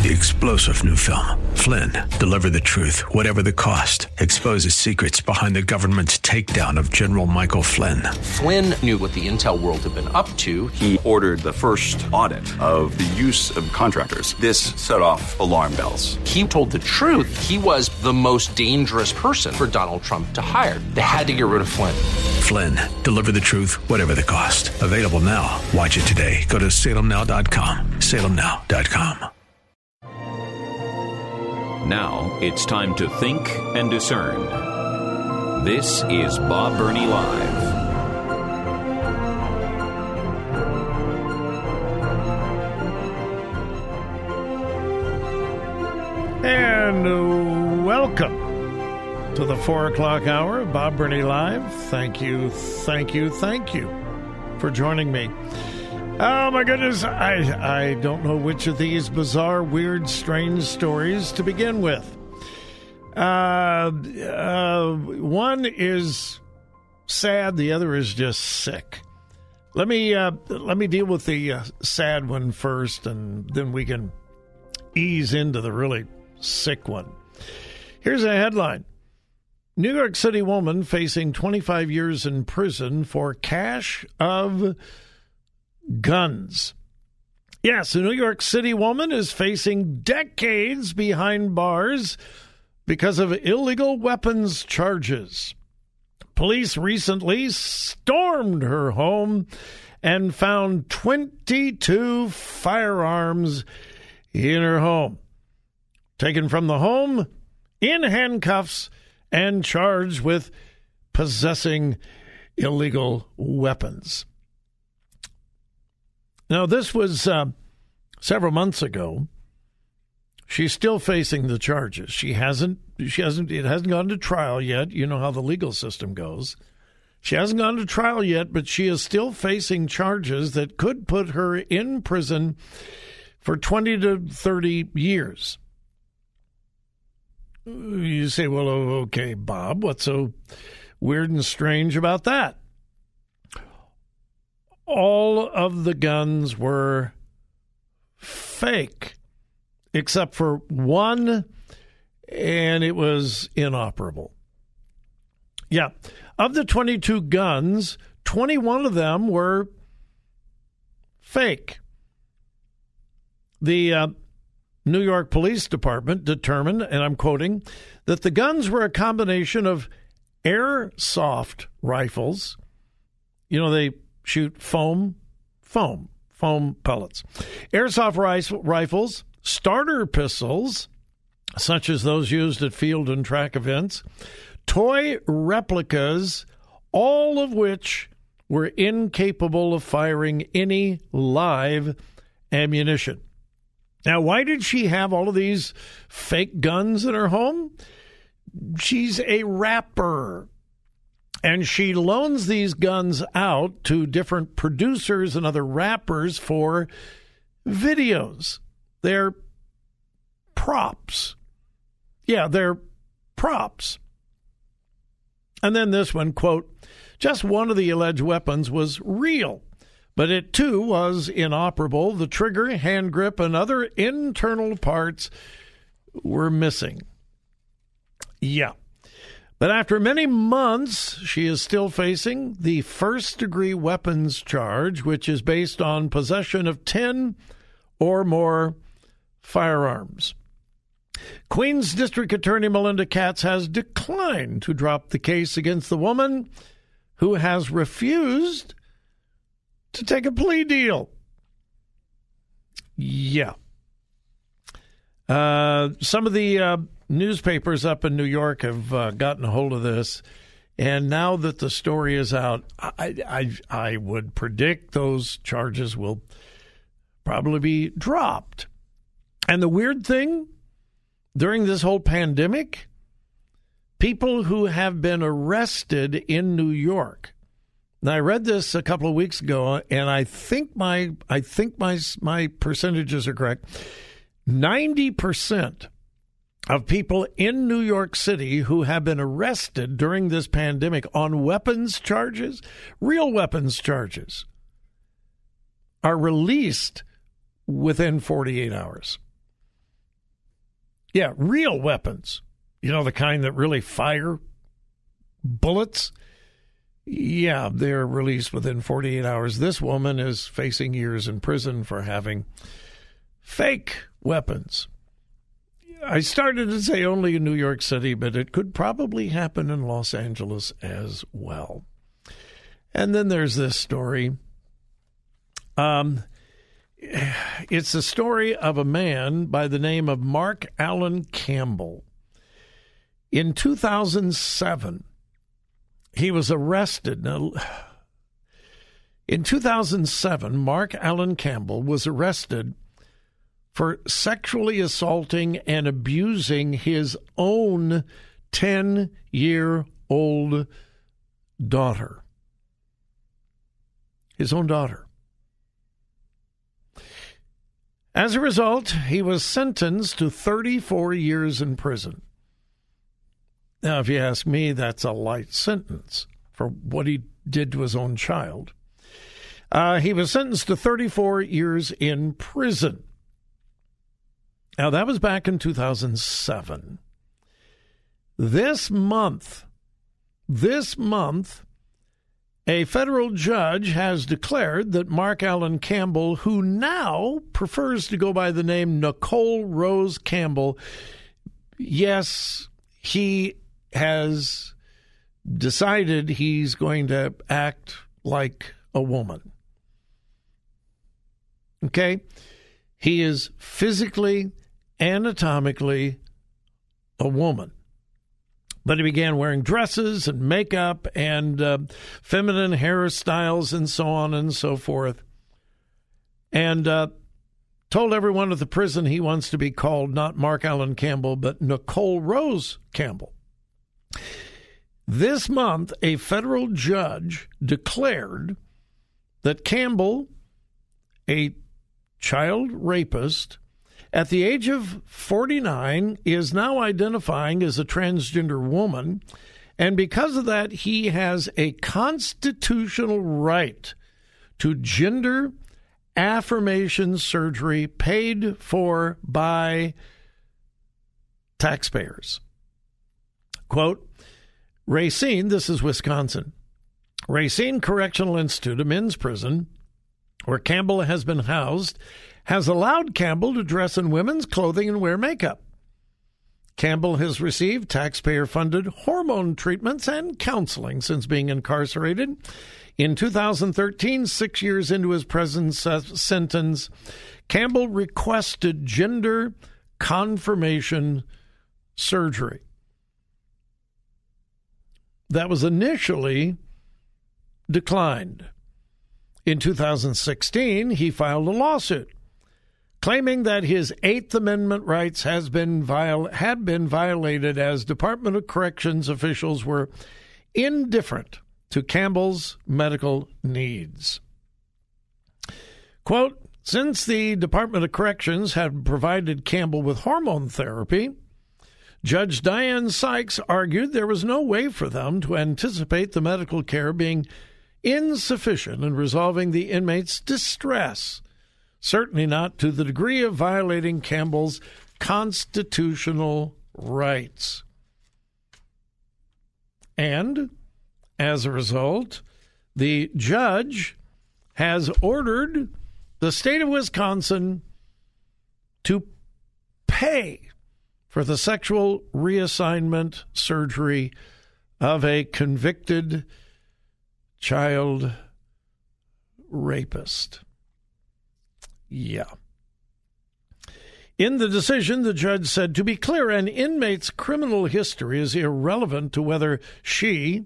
The explosive new film, Flynn, deliver the truth, whatever the cost, exposes secrets behind the government's takedown of General Michael Flynn. Flynn knew what the intel world had been up to. He ordered the first audit of the use of contractors. This set off alarm bells. He told the truth. He was the most dangerous person for Donald Trump to hire. They had to get rid of Flynn. Flynn, deliver the truth, whatever the cost. Available now. Watch it today. Go to salemnow.com. salemnow.com. Now it's time to think and discern. This is Bob Burney Live. And welcome to the 4 o'clock hour of Bob Burney Live. Thank you for joining me. Oh, my goodness. I don't know which of these bizarre, weird, strange stories to begin with. One is sad. The other is just sick. Let me deal with the sad one first, and then we can ease into the really sick one. Here's a headline. New York City woman facing 25 years in prison for cache of guns. Yes, a New York City woman is facing decades behind bars because of illegal weapons charges. Police recently stormed her home and found 22 firearms in her home. Taken from the home in handcuffs and charged with possessing illegal weapons. Now, this was several months ago. She's still facing the charges. It hasn't gone to trial yet. You know how the legal system goes. She hasn't gone to trial yet, but she is still facing charges that could put her in prison for 20 to 30 years. You say, well, okay, Bob, what's so weird and strange about that? All of the guns were fake, except for one, and it was inoperable. Yeah, of the 22 guns, 21 of them were fake. The New York Police Department determined, and I'm quoting, that the guns were a combination of airsoft rifles. You know, they shoot foam pellets. Airsoft rifles, starter pistols, such as those used at field and track events, toy replicas, all of which were incapable of firing any live ammunition. Now, why did she have all of these fake guns in her home? She's a rapper, and she loans these guns out to different producers and other rappers for videos. They're props. Yeah, they're props. And then this one, quote, just one of the alleged weapons was real, but it too was inoperable. The trigger, hand grip, and other internal parts were missing. Yeah. But after many months, she is still facing the first-degree weapons charge, which is based on possession of 10 or more firearms. Queens District Attorney Melinda Katz has declined to drop the case against the woman who has refused to take a plea deal. Yeah. Some of the newspapers up in New York have gotten a hold of this, and now that the story is out, I would predict those charges will probably be dropped. And the weird thing, during this whole pandemic, people who have been arrested in New York. Now, I read this a couple of weeks ago, and I think my percentages are correct. 90% of people in New York City who have been arrested during this pandemic on weapons charges, real weapons charges, are released within 48 hours. Yeah, real weapons. You know, the kind that really fire bullets. Yeah, they're released within 48 hours. This woman is facing years in prison for having fake weapons. I started to say only in New York City, but it could probably happen in Los Angeles as well. And then there's this story. It's the story of a man by the name of Mark Allen Campbell. In 2007, he was arrested. Now, in 2007, Mark Allen Campbell was arrested for sexually assaulting and abusing his own 10-year-old daughter. His own daughter. As a result, he was sentenced to 34 years in prison. Now, if you ask me, that's a light sentence for what he did to his own child. He was sentenced to 34 years in prison. Now, that was back in 2007. This month, a federal judge has declared that Mark Allen Campbell, who now prefers to go by the name Nicole Rose Campbell, yes, he has decided he's going to act like a woman. Okay? He is physically, anatomically a woman. But he began wearing dresses and makeup and feminine hairstyles and so on and so forth. And told everyone at the prison he wants to be called not Mark Allen Campbell, but Nicole Rose Campbell. This month, a federal judge declared that Campbell, a child rapist, at the age of 49, is now identifying as a transgender woman, and because of that, he has a constitutional right to gender affirmation surgery paid for by taxpayers. Quote, Racine, this is Wisconsin, Racine Correctional Institute, a men's prison, where Campbell has been housed, has allowed Campbell to dress in women's clothing and wear makeup. Campbell has received taxpayer-funded hormone treatments and counseling since being incarcerated. In 2013, 6 years into his prison sentence, Campbell requested gender confirmation surgery. That was initially declined. In 2016, he filed a lawsuit claiming that his Eighth Amendment rights had been violated as Department of Corrections officials were indifferent to Campbell's medical needs. Quote, since the Department of Corrections had provided Campbell with hormone therapy, Judge Diane Sykes argued there was no way for them to anticipate the medical care being insufficient in resolving the inmate's distress, certainly not to the degree of violating Campbell's constitutional rights. And as a result, the judge has ordered the state of Wisconsin to pay for the sexual reassignment surgery of a convicted child rapist. Yeah. In the decision, the judge said, to be clear, an inmate's criminal history is irrelevant to whether she,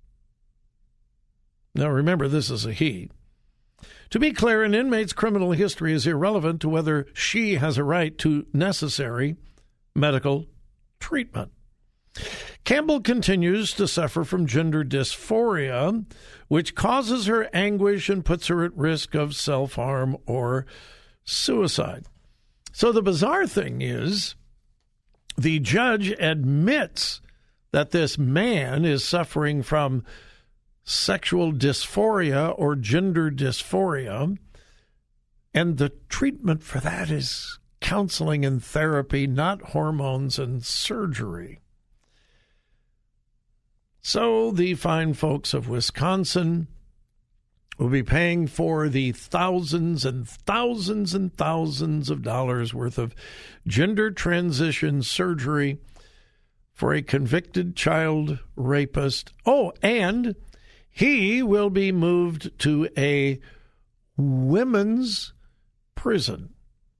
now remember this is a he, to be clear, an inmate's criminal history is irrelevant to whether she has a right to necessary medical treatment. Campbell continues to suffer from gender dysphoria, which causes her anguish and puts her at risk of self-harm or suicide. So the bizarre thing is, the judge admits that this man is suffering from sexual dysphoria or gender dysphoria, and the treatment for that is counseling and therapy, not hormones and surgery. So the fine folks of Wisconsin will be paying for the thousands and thousands and thousands of dollars worth of gender transition surgery for a convicted child rapist. Oh, and he will be moved to a women's prison.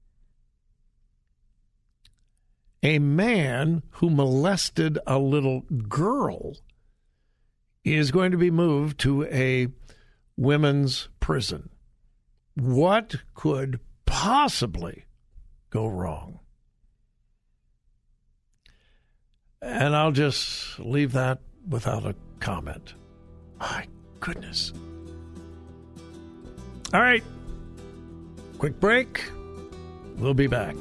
A man who molested a little girl is going to be moved to a women's prison. What could possibly go wrong? And I'll just leave that without a comment. My goodness. All right. Quick break. We'll be back.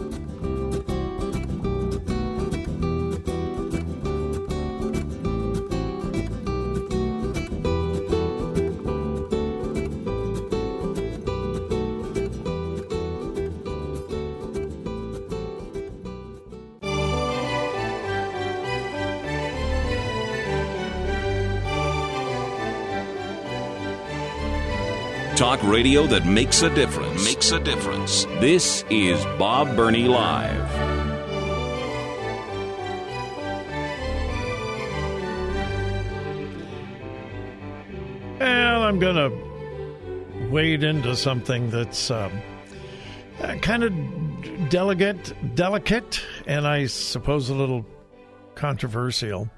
Talk radio that makes a difference. Makes a difference. This is Bob Burney Live. Well, I'm going to wade into something that's kind of delicate, and I suppose a little controversial.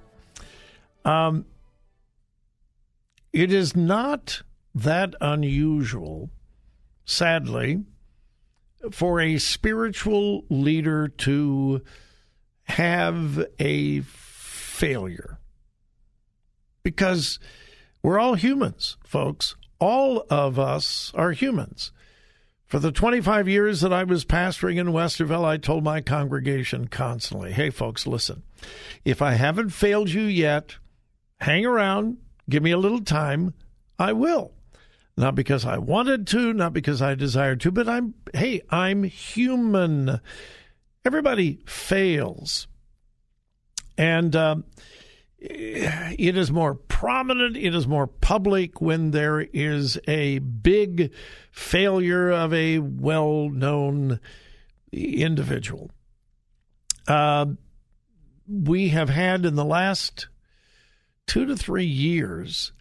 It is not that unusual, sadly, for a spiritual leader to have a failure. Because we're all humans, folks. All of us are humans. For the 25 years that I was pastoring in Westerville, I told my congregation constantly, hey, folks, listen, if I haven't failed you yet, hang around, give me a little time, I will. Not because I wanted to, not because I desired to, but I'm human. Everybody fails. And it is more prominent, it is more public when there is a big failure of a well-known individual. We have had in the last 2 to 3 years,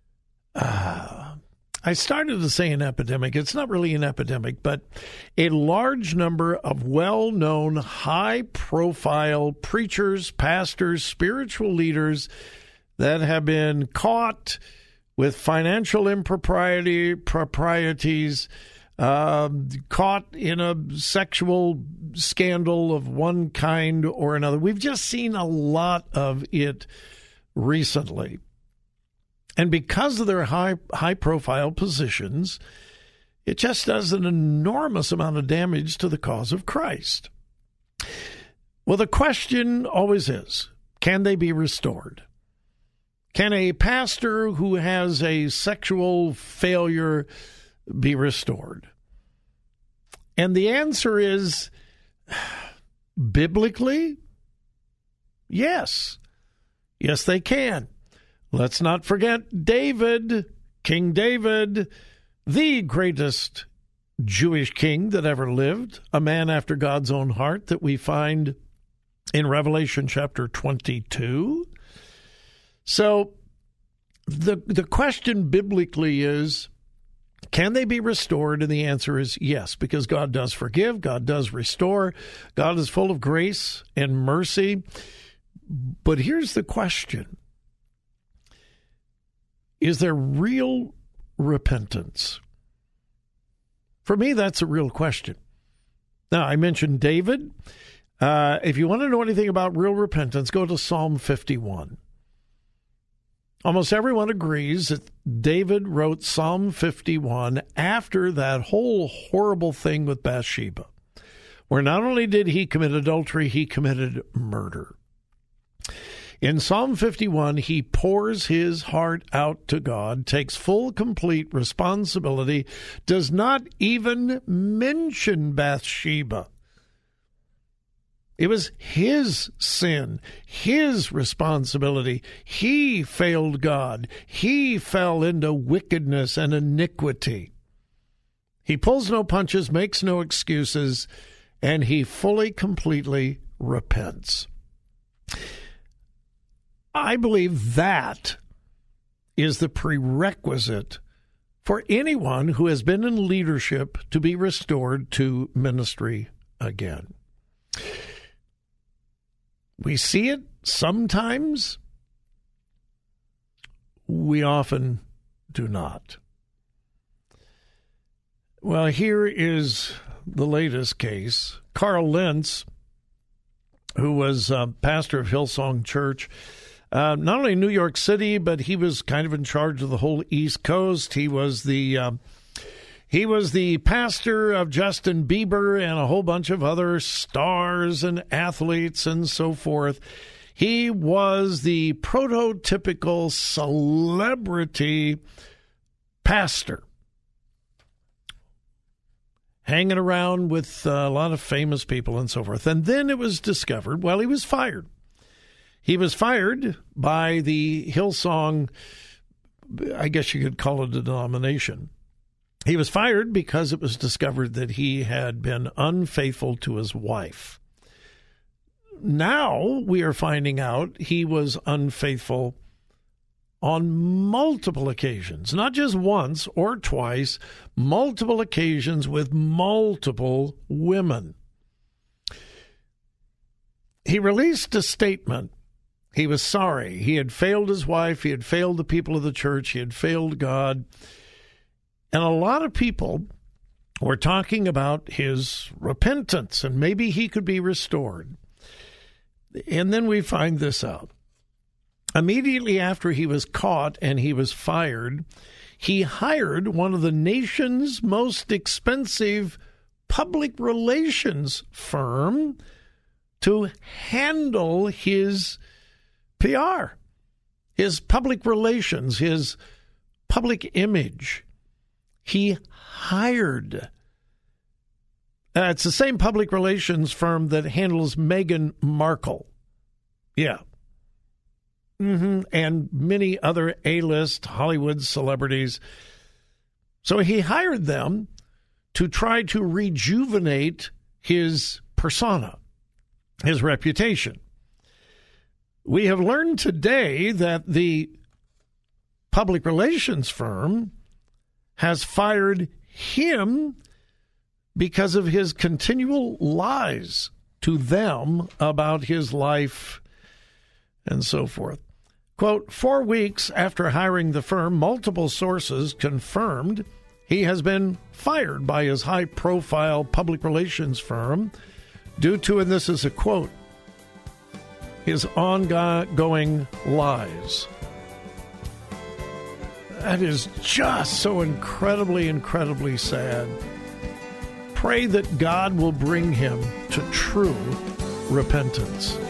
I started to say an epidemic. It's not really an epidemic, but a large number of well-known, high-profile preachers, pastors, spiritual leaders that have been caught with financial improprieties, caught in a sexual scandal of one kind or another. We've just seen a lot of it recently. And because of their high-profile positions, it just does an enormous amount of damage to the cause of Christ. Well, the question always is, can they be restored? Can a pastor who has a sexual failure be restored? And the answer is, biblically, yes. Yes, they can. Let's not forget David, King David, the greatest Jewish king that ever lived, a man after God's own heart that we find in Revelation chapter 22. So the question biblically is, can they be restored? And the answer is yes, because God does forgive, God does restore, God is full of grace and mercy. But here's the question. Is there real repentance? For me, that's a real question. Now, I mentioned David. If you want to know anything about real repentance, go to Psalm 51. Almost everyone agrees that David wrote Psalm 51 after that whole horrible thing with Bathsheba, where not only did he commit adultery, he committed murder. In Psalm 51, he pours his heart out to God, takes full, complete responsibility, does not even mention Bathsheba, It was his sin, his responsibility. He failed God. He fell into wickedness and iniquity. He pulls no punches, makes no excuses, and he fully, completely repents. I believe that is the prerequisite for anyone who has been in leadership to be restored to ministry again. We see it sometimes. We often do not. Well, here is the latest case. Carl Lentz, who was pastor of Hillsong Church, not only in New York City, but he was kind of in charge of the whole East Coast. He was the pastor of Justin Bieber and a whole bunch of other stars and athletes and so forth. He was the prototypical celebrity pastor, hanging around with a lot of famous people and so forth. And then it was discovered, well, he was fired. He was fired by the Hillsong, I guess you could call it a denomination. He was fired because it was discovered that he had been unfaithful to his wife. Now we are finding out he was unfaithful on multiple occasions, not just once or twice, multiple occasions with multiple women. He released a statement. He was sorry. He had failed his wife. He had failed the people of the church. He had failed God. And a lot of people were talking about his repentance and maybe he could be restored. And then we find this out. Immediately after he was caught and he was fired, he hired one of the nation's most expensive public relations firm to handle his PR, his public relations, his public image. He hired. It's the same public relations firm that handles Meghan Markle. Yeah. And many other A-list Hollywood celebrities. So he hired them to try to rejuvenate his persona, his reputation. We have learned today that the public relations firm has fired him because of his continual lies to them about his life and so forth. Quote, 4 weeks after hiring the firm, multiple sources confirmed he has been fired by his high-profile public relations firm due to, and this is a quote, his ongoing lies. That is just so incredibly, incredibly sad. Pray that God will bring him to true repentance.